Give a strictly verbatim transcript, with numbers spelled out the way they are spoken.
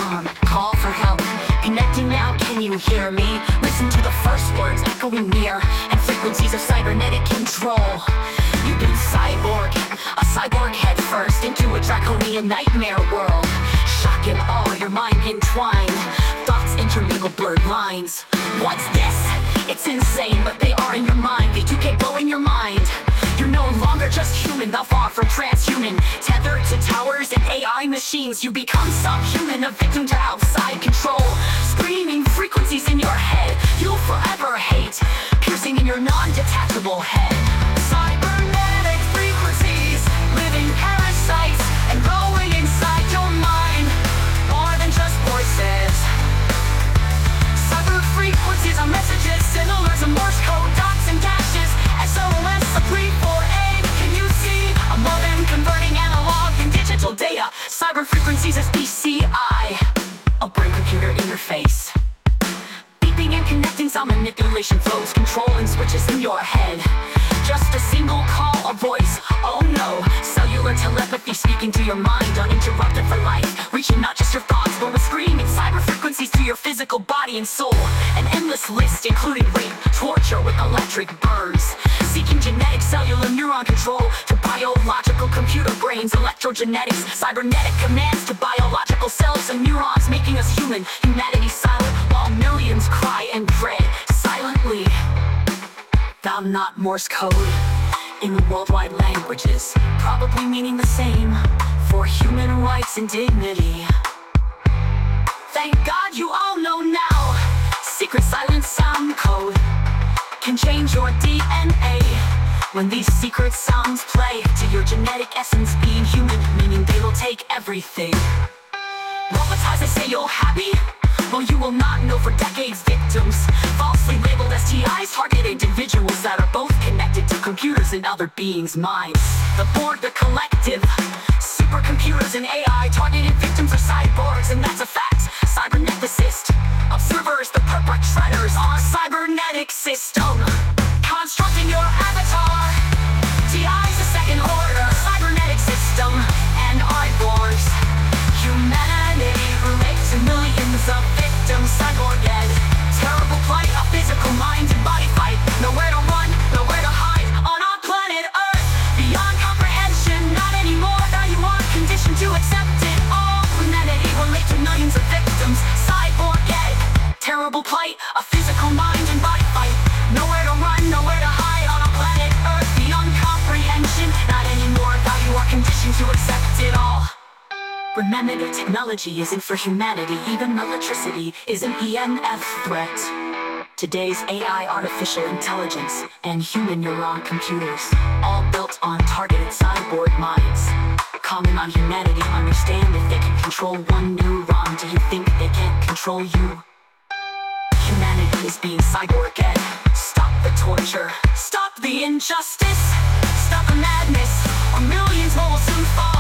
alarm, call for help. Connecting now, can you hear me? Listen to the first words echoing near, and frequencies of cybernetic control. You've been cyborg, a cyborg head first into a draconian nightmare world. Shock and awe, your mind entwined, thoughts intermingle blurred lines. What's this? It's insane, but they are in your mind. They do keep blowing your mind. You're no longer just human, thou far from transhuman. Tethered to towers and A I machines, you become subhuman, a victim to outside control. Screaming frequencies in your head, you'll forever hate, piercing in your non-detachable head. Cybernetic frequencies, living parasites, and growing inside your mind. More than just voices. Cyber frequencies are messages, similar to Morse code, dots and dashes. S O S, a three four eight. Can you see? A modem converting analog and digital data. Cyber frequencies is B C I, a brain-computer interface. Beeping and connecting, some manipulation flows, controlling switches in your head. Just a single call, a voice, oh no. Cellular telepathy speaking to your mind, uninterrupted for life. Reaching not just your thoughts, but with screaming cyber frequencies to your physical body and soul. An endless list, including rape, torture with electric burns. Seeking genetic cellular neuron control to biological computer brains, electrogenetics, cybernetic commands to biological cells and neurons, making us human, humanity silent, while millions cry and pray silently. Thou not Morse code in worldwide languages, probably meaning the same for human rights and dignity. Thank God you all know now, secret silent sound code can change your D N A. When these secret sounds play to your genetic essence, being human, meaning they will take everything. Robotize, they say you're happy. Well, you will not know for decades. Victims, falsely labeled S T Is, target individuals that are both connected to computers and other beings' minds. The board, the collective, supercomputers and A I, targeted victims are cyborgs, and that's a fact. Cyberneticists, observers, the perpetrators on a cybernetic system, constructing your avatar. T I's a second order cybernetic system, and eyeborgs. Humanity relates to millions of victims, cyborg dead. Terrible plight, a physical mind and body fight. Nowhere to run, nowhere to hide on our planet Earth. Beyond comprehension, not anymore. Now you are conditioned to accept it all. Humanity relates to millions of victims, cyborg dead. Terrible plight, a physical mind and body fight. Nowhere to run, nowhere to hide on our planet Earth. Beyond comprehension, not anymore. Now you are conditioned to accept it all. Remember, that technology isn't for humanity. Even electricity is an E M F threat. Today's A I, artificial intelligence, and human neuron computers, all built on targeted cyborg minds. Calling on humanity, understand if they can control one neuron, do you think they can't control you? Humanity is being cyborged. Stop the torture, stop the injustice, stop the madness, or millions more will soon fall.